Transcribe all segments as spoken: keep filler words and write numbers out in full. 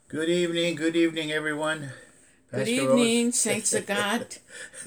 Good evening, good evening, everyone. Good Pastor Rose, evening, saints of God.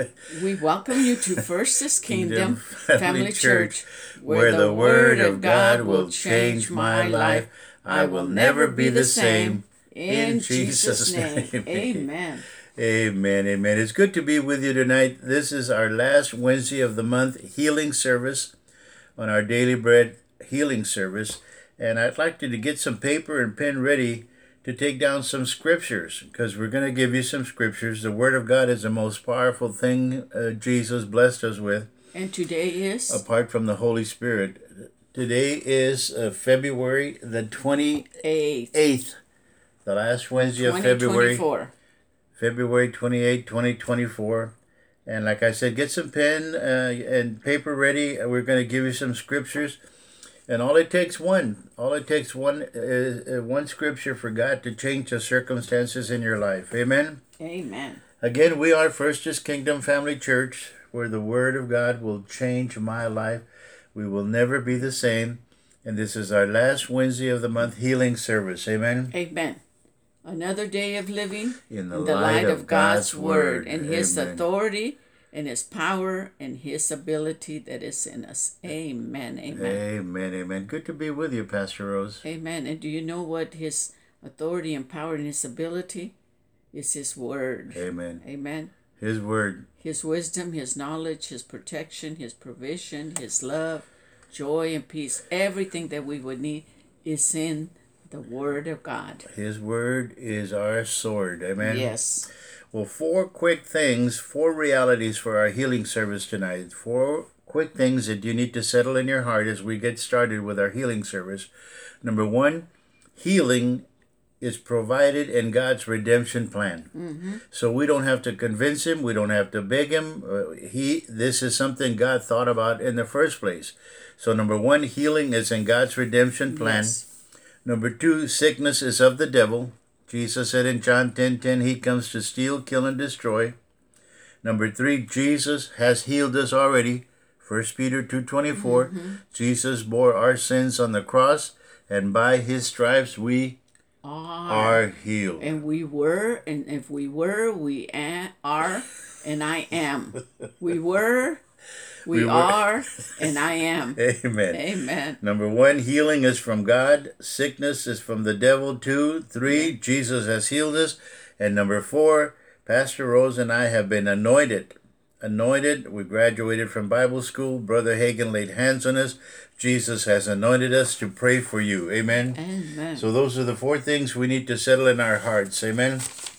We welcome you to First is Kingdom Kingdom Family Family Church, Church, where where the the Word Word of of God God will will change change my my life. life. I I will will never never be be the the same. same. In In Jesus' Jesus' name, name. amen. Amen, amen. It's good to be with you tonight. This is our last Wednesday of the month healing service on our Daily Bread healing service. And I'd like you to get some paper and pen ready to take down some scriptures because we're going to give you some scriptures. The Word of God is the most powerful thing uh, Jesus blessed us with, And today is apart from the Holy Spirit. Today is uh, February the eighth, twenty-eighth, the last Wednesday of February, twenty twenty-four. February twenty-eighth, twenty twenty-four. And like I said, get some pen uh, and paper ready. We're going to give you some scriptures. And all it takes one, all it takes one, uh, one scripture for God to change the circumstances in your life. Amen. Amen. Again, we are First is Kingdom Family Church, where the Word of God will change my life. We will never be the same. And this is our last Wednesday of the month healing service. Amen. Amen. Another day of living In the, in the light, light of of God's, God's Word. Word and His Amen. authority and His power and His ability that is in us. Amen. Amen. Amen. Amen. Good to be with you, Pastor Rose. Amen. And do you know what His authority and power and His ability is? His Word. Amen. Amen. His Word. His wisdom, His knowledge, His protection, His provision, His love, joy, and peace. Everything that we would need is in the Word of God. His Word is our sword. Amen. Yes. Well, four quick things, four realities for our healing service tonight. Four quick things that you need to settle in your heart as we get started with our healing service. Number one, healing is provided in God's redemption plan. Mm-hmm. So we don't have to convince Him. We don't have to beg Him. Uh, he, this is something God thought about in the first place. So number one, healing is in God's redemption plan. Yes. Number two, sickness is of the devil. Jesus said in John ten ten, He comes to steal, kill, and destroy. Number three, Jesus has healed us already. First Peter two twenty-four, mm-hmm. Jesus bore our sins on the cross, and by His stripes we are, are healed. And we were, and if we were, we a- are, and I am. We were, we, we were. are, and I am. Amen. Amen. Number one, healing is from God. Sickness is from the devil. Two, three, Jesus has healed us. And number four, Pastor Rose and I have been anointed. Anointed. We graduated from Bible school. Brother Hagin laid hands on us. Jesus has anointed us to pray for you. Amen. Amen. So those are the four things we need to settle in our hearts. Amen.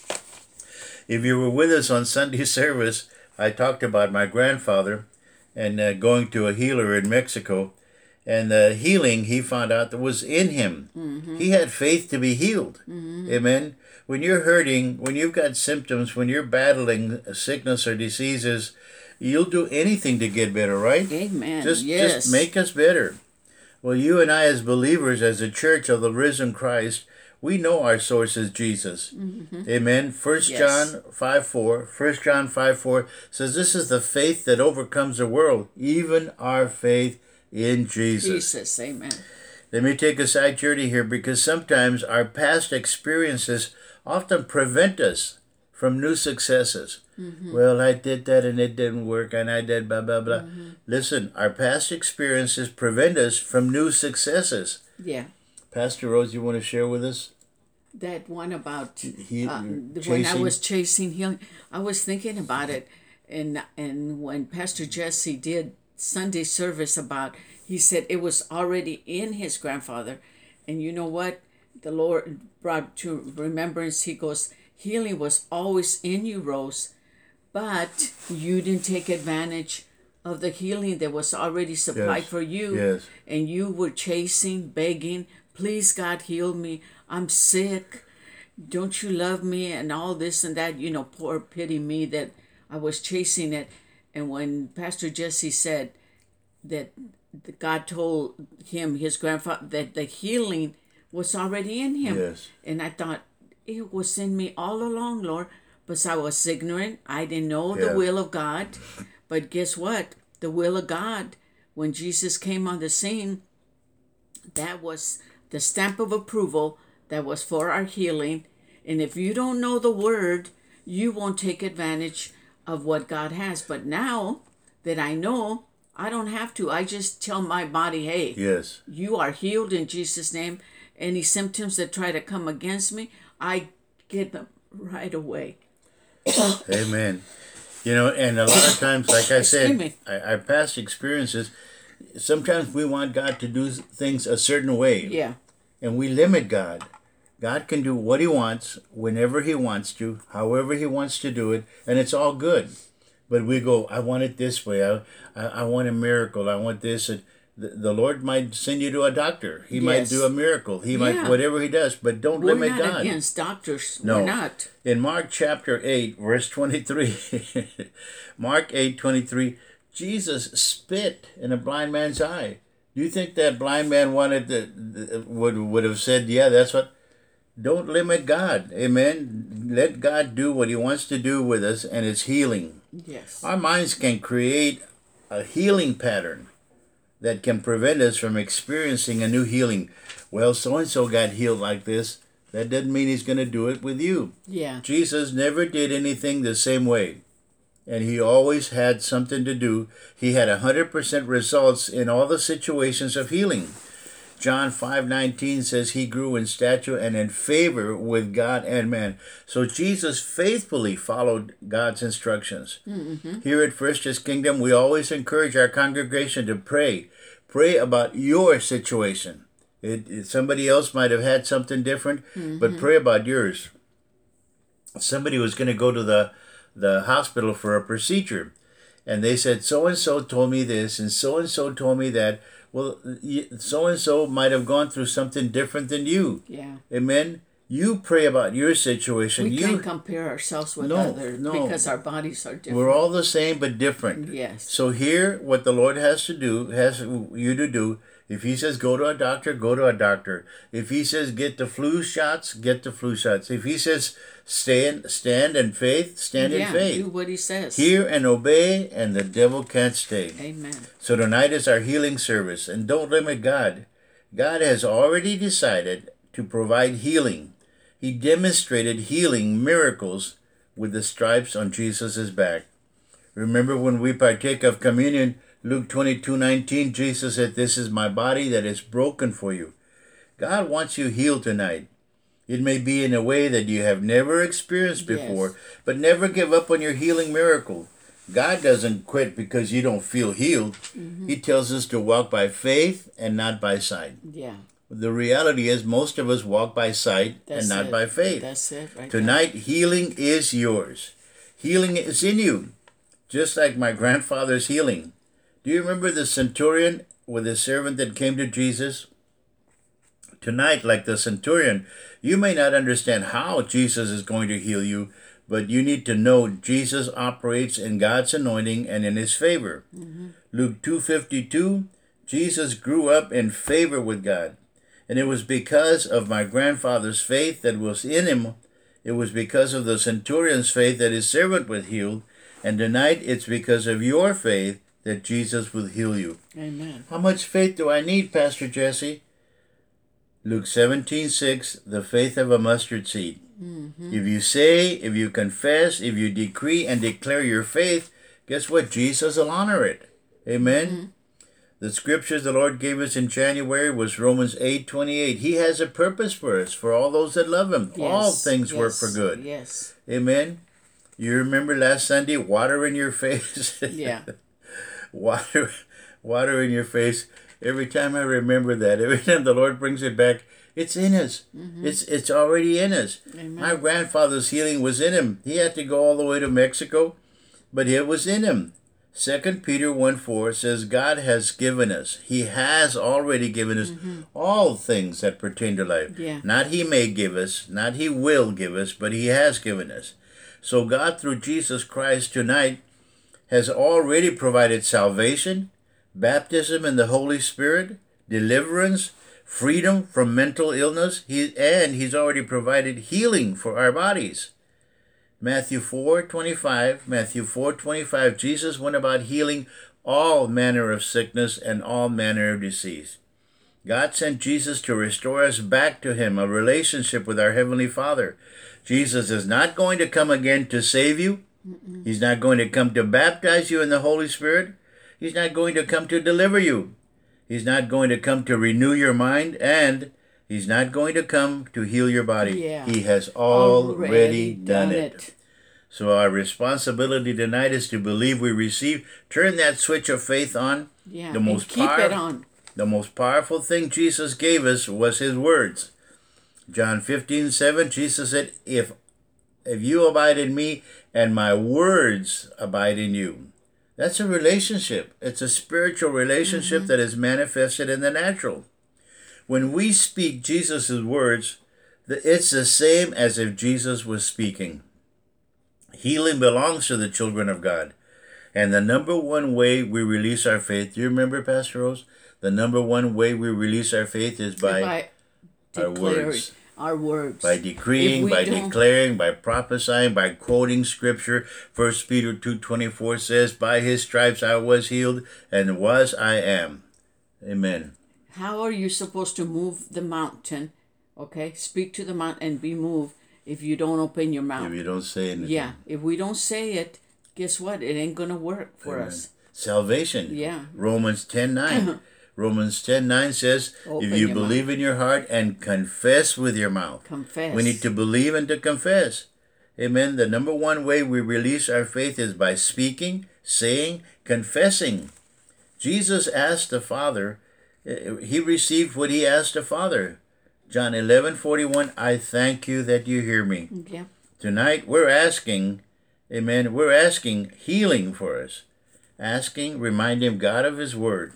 If you were with us on Sunday service, I talked about my grandfather and uh, going to a healer in Mexico. And the healing he found out that was in him. Mm-hmm. He had faith to be healed. Mm-hmm. Amen. When you're hurting, when you've got symptoms, when you're battling sickness or diseases, you'll do anything to get better, right? Amen. Just, yes. just make us better. Well, you and I as believers, as a church of the risen Christ, we know our source is Jesus. Mm-hmm. Amen. First yes. John five four. First John five four says, this is the faith that overcomes the world, even our faith in Jesus. Jesus, amen. Let me take a side journey here because sometimes our past experiences often prevent us from new successes. Mm-hmm. Well, I did that and it didn't work and I did blah, blah, blah. Mm-hmm. Listen, our past experiences prevent us from new successes. Yeah. Pastor Rose, you want to share with us? That one about he, uh, when I was chasing healing, I was thinking about it. And, and when Pastor Jesse did Sunday service about, he said it was already in his grandfather. And you know what? The Lord brought to remembrance, he goes, healing was always in you, Rose, but you didn't take advantage of the healing that was already supplied yes. for you. Yes. And you were chasing, begging, please God, heal me. I'm sick. Don't you love me? And all this and that, you know, poor pity me that I was chasing it. And when Pastor Jesse said that God told him, his grandfather, that the healing was already in him. Yes. And I thought, it was in me all along, Lord. But I was ignorant. I didn't know yeah. the will of God. But guess what? The will of God, when Jesus came on the scene, that was the stamp of approval that was for our healing. And if you don't know the word, you won't take advantage of what God has. But now that I know, I don't have to. I just tell my body, hey, Yes. you are healed in Jesus' name. Any symptoms that try to come against me, I get them right away. Amen. You know, and a lot of times, like I Excuse said, me. our our past experiences, sometimes we want God to do things a certain way. Yeah. And we limit God. God can do what he wants, whenever he wants to, however he wants to do it, and it's all good. But we go, I want it this way. I, I, I want a miracle. I want this. And the, the Lord might send you to a doctor. He might Yes. do a miracle. He Yeah. might, whatever he does. But don't We're limit not God. against doctors. No. We're not. In Mark chapter eight, verse twenty-three, Mark eight twenty-three, Jesus spit in a blind man's eye. Do you think that blind man wanted to, would would have said, yeah, that's what? Don't limit God. Amen. Let God do what he wants to do with us, and it's healing. Yes. Our minds can create a healing pattern that can prevent us from experiencing a new healing. Well, so-and-so got healed like this. That doesn't mean he's going to do it with you. Yeah. Jesus never did anything the same way. And he always had something to do. He had one hundred percent results in all the situations of healing. John five nineteen says he grew in stature and in favor with God and man. So Jesus faithfully followed God's instructions. Mm-hmm. Here at First Just Kingdom, we always encourage our congregation to pray. Pray about your situation. It, it, somebody else might have had something different, mm-hmm. but pray about yours. Somebody was going to go to the, the hospital for a procedure, and they said, so-and-so told me this, and so-and-so told me that. Well, so-and-so might have gone through something different than you. Yeah. Amen? You pray about your situation. We you, can't compare ourselves with No, others no. because our bodies are different. We're all the same but different. Yes. So here, what the Lord has to do, has you to do, if he says go to a doctor, go to a doctor. If he says get the flu shots, get the flu shots. If he says stand, stand in faith, stand yeah, in faith. do what he says. Hear and obey, and the devil can't stay. Amen. So tonight is our healing service, and don't limit God. God has already decided to provide healing. He demonstrated healing miracles with the stripes on Jesus' back. Remember when we partake of communion, Luke twenty-two nineteen, Jesus said, this is my body that is broken for you. God wants you healed tonight. It may be in a way that you have never experienced before, Yes. but never give up on your healing miracle. God doesn't quit because you don't feel healed. Mm-hmm. He tells us to walk by faith and not by sight. Yeah. The reality is most of us walk by sight That's and not it. by faith. That's it right Tonight, healing is yours. Healing is in you, just like my grandfather's healing. Do you remember the centurion with the servant that came to Jesus? Tonight, like the centurion, you may not understand how Jesus is going to heal you, but you need to know Jesus operates in God's anointing and in his favor. Mm-hmm. Luke two fifty-two, Jesus grew up in favor with God. And it was because of my grandfather's faith that was in him. It was because of the centurion's faith that his servant was healed. And tonight it's because of your faith that Jesus will heal you. Amen. How much faith do I need, Pastor Jesse? Luke seventeen six, the faith of a mustard seed. Mm-hmm. If you say, if you confess, if you decree and declare your faith, guess what? Jesus will honor it. Amen? Mm-hmm. The scriptures the Lord gave us in January was Romans eight twenty-eight. He has a purpose for us, for all those that love him. Yes. All things yes. work for good. Yes. Amen? You remember last Sunday, water in your face? Yeah. water, water in your face. Every time I remember that, every time the Lord brings it back, it's in us. Mm-hmm. It's it's already in us. Amen. My grandfather's healing was in him. He had to go all the way to Mexico, but it was in him. Second Peter one four says, God has given us. He has already given us mm-hmm. all things that pertain to life. Yeah. Not he may give us, not he will give us, but he has given us. So God, through Jesus Christ tonight, has already provided salvation, baptism in the Holy Spirit, deliverance, freedom from mental illness, he, and he's already provided healing for our bodies. Matthew four twenty-five, Matthew four twenty-five, Jesus went about healing all manner of sickness and all manner of disease. God sent Jesus to restore us back to Him, a relationship with our Heavenly Father. Jesus is not going to come again to save you. Mm-mm. He's not going to come to baptize you in the Holy Spirit. He's not going to come to deliver you. He's not going to come to renew your mind, and He's not going to come to heal your body. Yeah. He has already, Already done, done it. it. So our responsibility tonight is to believe we receive. Turn that switch of faith on. Yeah, The most and keep power- it on. The most powerful thing Jesus gave us was His words. John fifteen seven, Jesus said, if, if you abide in me and my words abide in you. That's a relationship. It's a spiritual relationship mm-hmm. that is manifested in the natural. When we speak Jesus' words, it's the same as if Jesus was speaking. Healing belongs to the children of God. And the number one way we release our faith, do you remember, Pastor Rose? The number one way we release our faith is by, by our words. Our words. By decreeing, by don't... declaring, by prophesying, by quoting Scripture. First Peter two twenty-four says, by His stripes I was healed, and was I am. Amen. How are you supposed to move the mountain? Okay, speak to the mountain and be moved if you don't open your mouth. If you don't say anything. Yeah, if we don't say it, guess what? It ain't going to work for Amen. Us. Salvation. Yeah. Romans ten nine. Romans ten nine says, Open if you your believe mouth. in your heart and confess with your mouth. Confess. We need to believe and to confess. Amen. The number one way we release our faith is by speaking, saying, confessing. Jesus asked the Father, He received what He asked the Father. John eleven forty-one, I thank you that you hear me. Yeah. Tonight we're asking, amen, we're asking healing for us. Asking, reminding God of His word.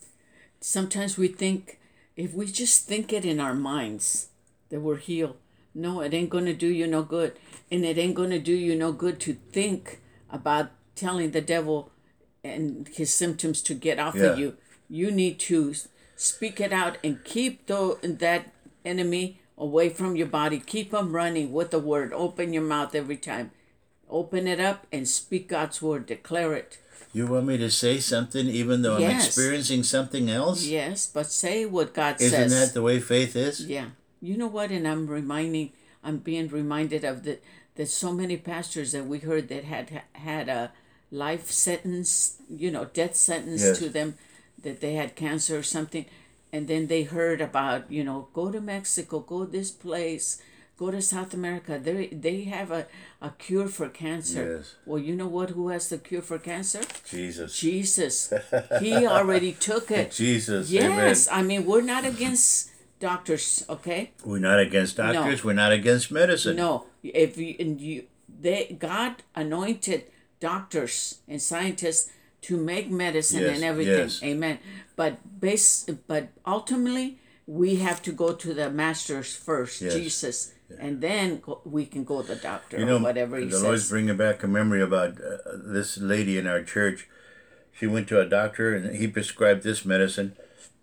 Sometimes we think, if we just think it in our minds, that we're healed. No, it ain't going to do you no good. And it ain't going to do you no good to think about telling the devil and his symptoms to get off Yeah. of you. You need to speak it out and keep the, that enemy away from your body. Keep them running with the word. Open your mouth every time. Open it up and speak God's word. Declare it. You want me to say something even though Yes. I'm experiencing something else? Yes, but say what God Isn't says. that the way faith is? Yeah. You know what? And I'm reminding, I'm being reminded of that, that so many pastors that we heard that had had a life sentence, you know, death sentence Yes. to them, that they had cancer or something. And then they heard about, you know, go to Mexico, go this place, go to South America. They they have a, a cure for cancer. Yes. Well, you know what? Who has the cure for cancer? Jesus. Jesus. He already took it. Jesus. Yes. Amen. I mean, we're not against doctors, okay? We're not against doctors. We're not against medicine. No. If you, and you they God anointed doctors and scientists to make medicine Yes, and everything. yes. Amen. But base but ultimately we have to go to the masters first, Yes. Jesus. And then go, we can go to the doctor You know, or whatever he the says. Lord's bringing back a memory about uh, this lady in our church. She went to a doctor and he prescribed this medicine.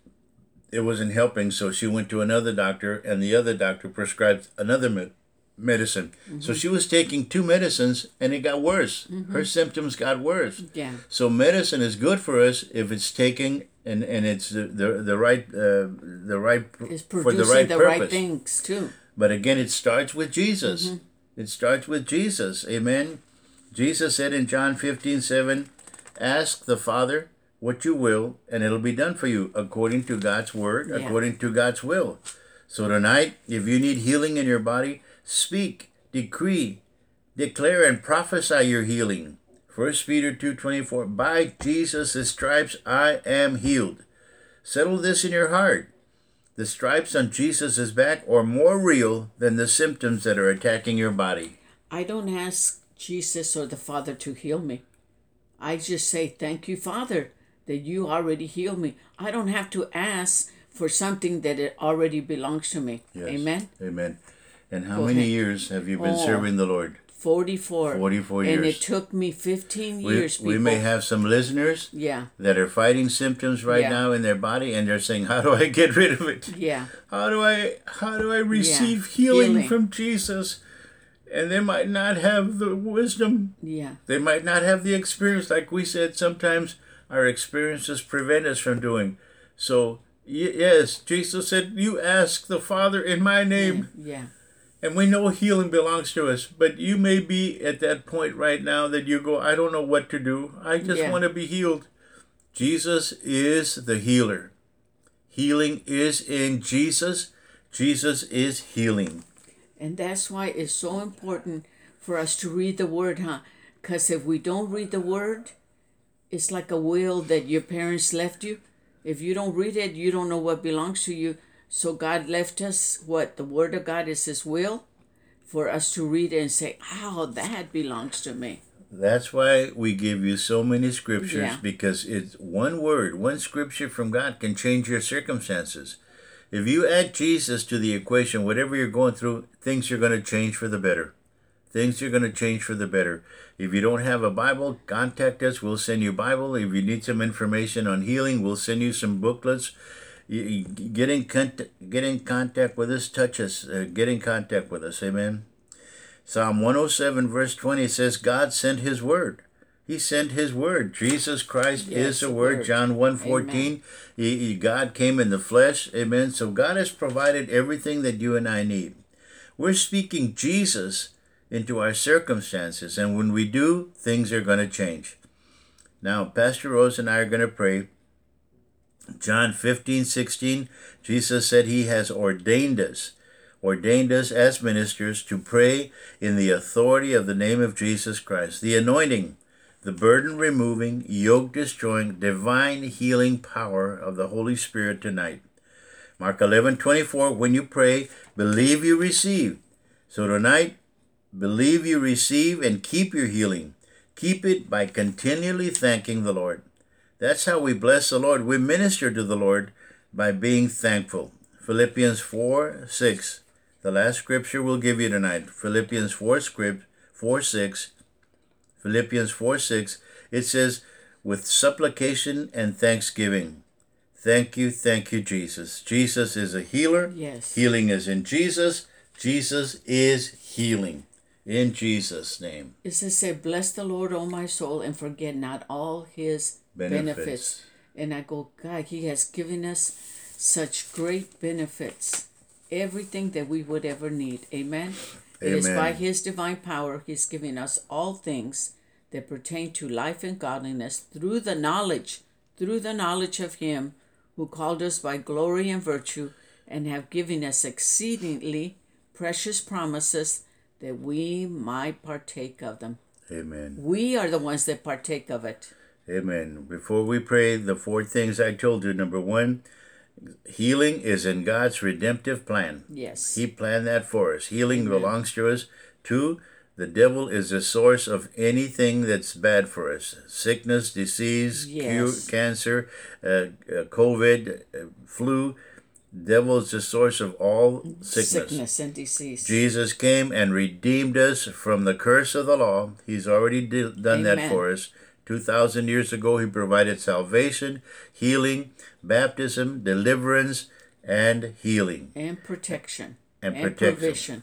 It wasn't helping, so she went to another doctor, and the other doctor prescribed another me- medicine. Mm-hmm. So she was taking two medicines, and it got worse. Mm-hmm. Her symptoms got worse. Yeah. So medicine is good for us if it's taken and, and it's the the, the right uh, the right It's for producing the right the purpose. right things too. But again, it starts with Jesus. Mm-hmm. It starts with Jesus. Amen. Jesus said in John fifteen seven, ask the Father what you will, and it'll be done for you according to God's word, Yeah. according to God's will. So tonight, if you need healing in your body, speak, decree, declare, and prophesy your healing. First Peter two twenty-four, by Jesus' stripes I am healed. Settle this in your heart. The stripes on Jesus' back are more real than the symptoms that are attacking your body. I don't ask Jesus or the Father to heal me. I just say, thank you, Father, that you already healed me. I don't have to ask for something that it already belongs to me. Yes. Amen? Amen. And how Go many ahead. years have you been Oh. serving the Lord? forty-four. forty-four And years. it took me fifteen We, years, people. we may have some listeners Yeah, that are fighting symptoms right Yeah. now in their body, and they're saying, how do I get rid of it? yeah. How do I how do I receive healing, Healing. from Jesus? And they might not have the wisdom. Yeah. They might not have the experience. Like we said, sometimes our experiences prevent us from doing. So Y- yes, Jesus said, "You ask the Father in my name." Yeah. And we know healing belongs to us, but you may be at that point right now that you go, "I don't know what to do. I just Yeah. want to be healed." Jesus is the healer. Healing is in Jesus. Jesus is healing. And that's why it's so important for us to read the word, huh? Because if we don't read the word, it's like a will that your parents left you. If you don't read it, you don't know what belongs to you. So God left us what? The word of God is his will for us to read it and say, oh, that belongs to me. That's why we give you so many scriptures, Yeah. because it's one word, one scripture from God can change your circumstances. If you add Jesus to the equation, whatever you're going through, things are going to change for the better. Things are going to change for the better. If you don't have a Bible, contact us. We'll send you a Bible. If you need some information on healing, we'll send you some booklets. You, you get in contact, get in contact with us. Touch us. Uh, get in contact with us. Amen. Psalm one oh seven verse twenty says, God sent his word. He sent his word. Jesus Christ Yes, is the the word. word. John one fourteen. He, he, God came in the flesh. Amen. So God has provided everything that you and I need. We're speaking Jesus into our circumstances, and when we do, things are going to change. Now, Pastor Rose and I are going to pray. John fifteen sixteen, Jesus said he has ordained us, ordained us as ministers to pray in the authority of the name of Jesus Christ, the anointing, the burden removing, yoke destroying, divine healing power of the Holy Spirit tonight. Mark eleven twenty-four, when you pray, believe you receive. So tonight, believe you receive and keep your healing. Keep it by continually thanking the Lord. That's how we bless the Lord. We minister to the Lord by being thankful. Philippians four six, the last scripture we'll give you tonight. Philippians four script four six. Philippians four six. It says, with supplication and thanksgiving. Thank you, thank you, Jesus. Jesus is a healer. Yes. Healing is in Jesus. Jesus is healing. In Jesus' name. It says, say, bless the Lord, O my soul, and forget not all his benefits. Benefits. And I go, God, he has given us such great benefits. Everything that we would ever need. Amen. It is by Amen. his divine power he's giving us all things that pertain to life and godliness through the knowledge, through the knowledge of him who called us by glory and virtue and have given us exceedingly precious promises that we might partake of them. Amen. We are the ones that partake of it. Amen. Before we pray, the four things I told you. Number one, healing is in God's redemptive plan. Yes. He planned that for us. Healing Amen. belongs to us. Two, the devil is the source of anything that's bad for us. Sickness, disease, Yes. cure, cancer, uh, uh, COVID, uh, flu. Devil is the source of all sickness. Sickness and disease. Jesus came and redeemed us from the curse of the law. He's already di- done that Amen. for us. two thousand years ago, he provided salvation, healing, baptism, deliverance, and healing. And protection. And And protection. provision.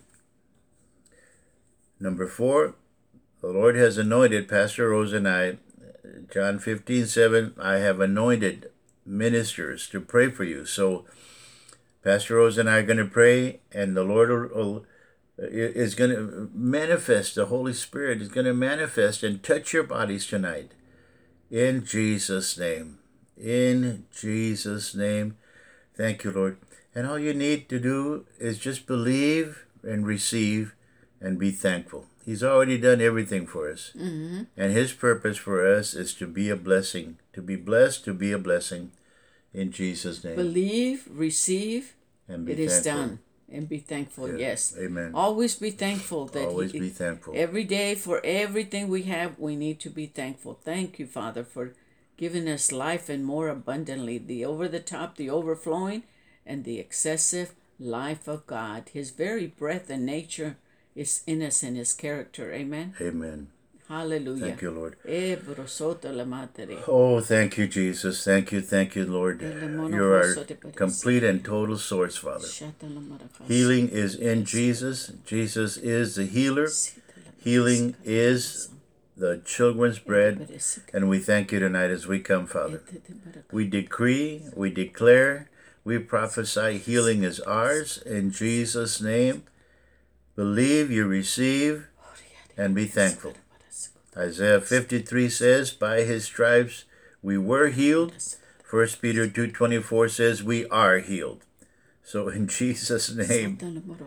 Number four, the Lord has anointed Pastor Rose and I. John fifteen seven, I have anointed ministers to pray for you. So Pastor Rose and I are going to pray, and the Lord will, will, is going to manifest. The Holy Spirit is going to manifest and touch your bodies tonight. In Jesus' name. In Jesus' name. Thank you, Lord. And all you need to do is just believe and receive and be thankful. He's already done everything for us. Mm-hmm. And his purpose for us is to be a blessing, to be blessed, to be a blessing. In Jesus' name. Believe, receive, And be it is thankful. done. And be thankful, Yes. yes. Amen. Always be thankful that Always he, be thankful. every day for everything we have, we need to be thankful. Thank you, Father, for giving us life and more abundantly, the over the top, the overflowing, and the excessive life of God. His very breath and nature is in us in his character. Amen. Amen. Hallelujah. Thank you, Lord. Eh, brosoto la madre. Oh, thank you, Jesus. Thank you, thank you, Lord. You're our complete and total source, Father. Shata la maracas. Healing is in Jesus. Jesus is the healer. Healing is the children's bread. And we thank you tonight as we come, Father. We decree, we declare We prophesy healing is ours in Jesus' name. Believe, you receive, and be thankful. Isaiah fifty-three says, by his stripes we were healed. First Peter two twenty-four says, we are healed. So in Jesus' name,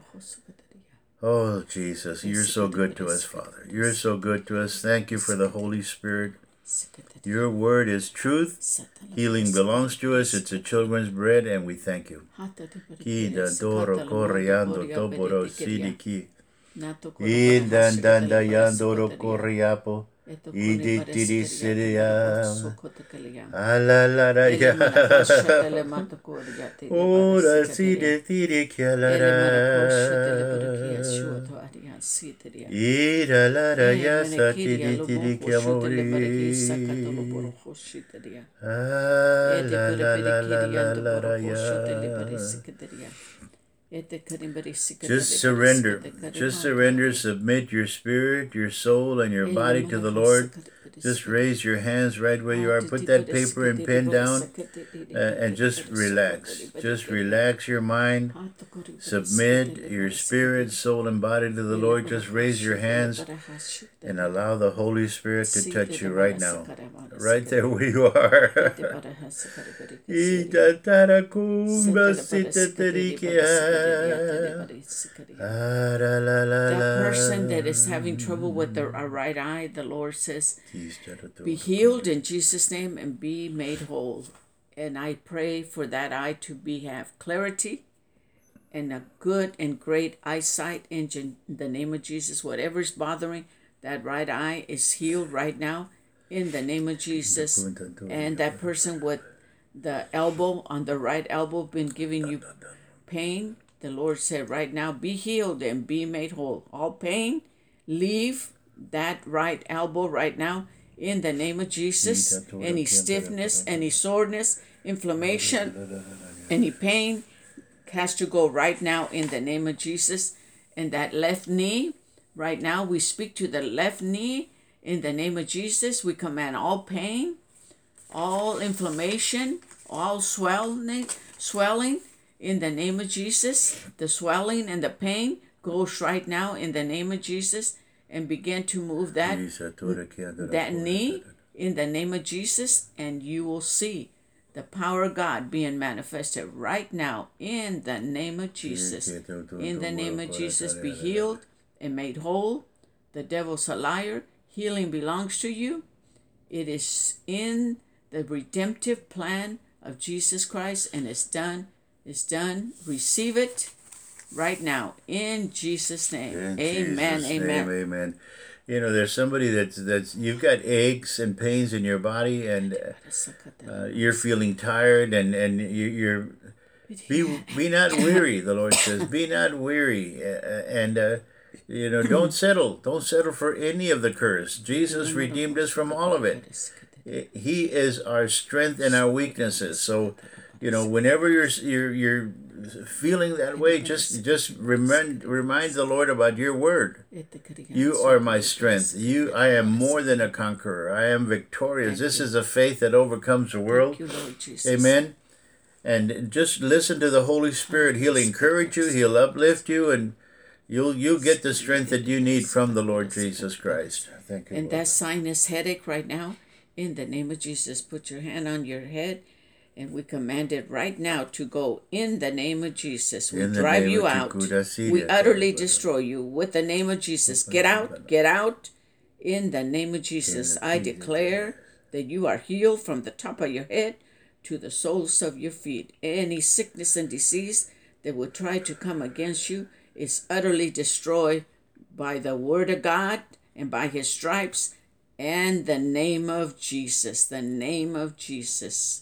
oh Jesus, you're so good to us, Father. You're so good to us. Thank you for the Holy Spirit. Your word is truth. Healing belongs to us. It's a children's bread, and we thank you. Indandanda yandoro koriapo. Idi didi sidia. Alalara ya. Ora sidi didi kialara. Ida lara ya satidi didi kiamori. Ah la la la la la la ya. Just surrender. Just surrender. Submit your spirit, your soul, and your body to the Lord. Just raise your hands right where you are. Put that paper and pen down uh, and just relax. Just relax your mind. Submit your spirit, soul, and body to the Lord. Just raise your hands and allow the Holy Spirit to touch you right now. Right there where you are. That person that is having trouble with their right eye, the Lord says, be healed in Jesus' name and be made whole. And I pray for that eye to be have clarity and a good and great eyesight in the name of Jesus. Whatever is bothering that right eye is healed right now in the name of Jesus. And that person with the elbow on the right elbow been giving you pain, the Lord said right now, be healed and be made whole. All pain, leave that right elbow right now in the name of Jesus. Any stiffness, any soreness, inflammation, any pain has to go right now in the name of Jesus. And that left knee, right now we speak to the left knee in the name of Jesus. We command all pain, all inflammation, all swelling, swelling in the name of Jesus. The swelling and the pain goes right now in the name of Jesus, and begin to move that, that knee in the name of Jesus, and you will see the power of God being manifested right now in the name of Jesus. In the name of Jesus, be healed and made whole. The devil's a liar. Healing belongs to you. It is in the redemptive plan of Jesus Christ, and it's done. It's done. Receive it right now in Jesus' name. In amen. Jesus' amen. Name, amen. You know, there's somebody that's that's you've got aches and pains in your body, and uh, you're feeling tired, and and you, you're be be not weary. The Lord says, be not weary, uh, and uh, you know, don't settle. Don't settle for any of the curse. Jesus redeemed us from all of it. He is our strength and our weaknesses. So, you know, whenever you're you're you're feeling that way, just just remind remind the Lord about your word. You are my strength. You, I am more than a conqueror. I am victorious. This is a faith that overcomes the world. Amen. And just listen to the Holy Spirit. He'll encourage you. He'll uplift you, and you'll you'll get the strength that you need from the Lord Jesus Christ. Thank you. And Lord. that sinus headache right now, in the name of Jesus, put your hand on your head. And we command it right now to go in the name of Jesus. We drive you out. We utterly destroy you with the name of Jesus. Get out, get out in the name of Jesus. I declare that you are healed from the top of your head to the soles of your feet. Any sickness and disease that would try to come against you is utterly destroyed by the word of God and by his stripes and the name of Jesus. The name of Jesus.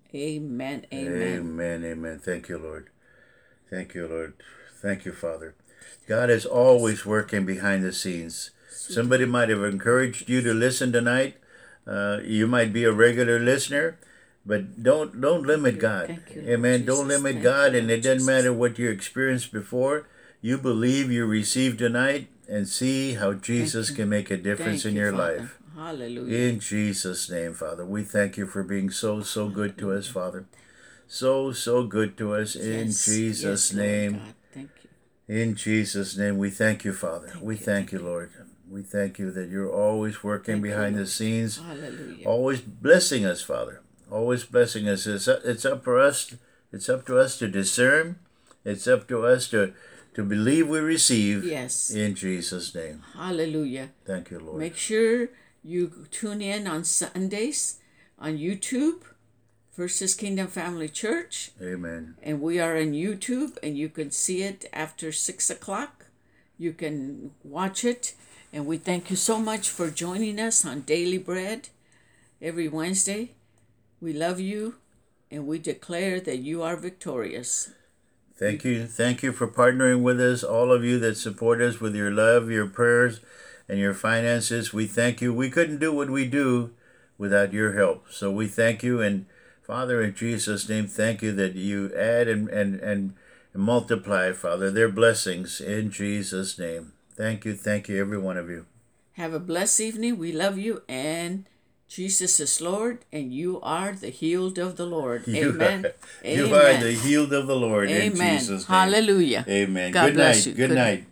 Amen, amen. Amen, amen. Thank you, Lord. Thank you, Lord. Thank you, Father. God is always working behind the scenes. Somebody might have encouraged you to listen tonight. Uh, you might be a regular listener, but don't don't limit God. You, amen. Don't limit Thank God, you, and it doesn't Jesus. matter what you experienced before. You believe, you receive tonight, and see how Jesus can make a difference Thank in you, your Father. life. Hallelujah. In Jesus' name, Father, we thank you for being so, so good to us, Father. so, so good to us. In Yes, Jesus' yes, Lord name. God. Thank you. In Jesus' name, we thank you, Father. Thank we you, thank thank you, you. Lord. We thank you that you're always working Thank you, behind the Lord. scenes, Hallelujah. always blessing us, Father. Always blessing us. It's up, it's up for us. It's up to us to discern. It's up to us to, to believe we receive. Yes. In Jesus' name. Hallelujah. Thank you, Lord. Make sure you tune in on Sundays on YouTube, Versus Kingdom Family Church. Amen. And we are on YouTube, and you can see it after six o'clock. You can watch it. And we thank you so much for joining us on Daily Bread every Wednesday. We love you, and we declare that you are victorious. Thank you. Thank you for partnering with us, all of you that support us with your love, your prayers, and your finances. We thank you. We couldn't do what we do without your help. So we thank you. And Father, in Jesus' name, thank you that you add and, and, and multiply, Father, their blessings in Jesus' name. Thank you. Thank you, every one of you. Have a blessed evening. We love you, and Jesus is Lord, and you are the healed of the Lord. You Amen. Are, you Amen. are the healed of the Lord. Amen. In Jesus' name. Hallelujah. Amen. God Good bless night. you. Good, Good night.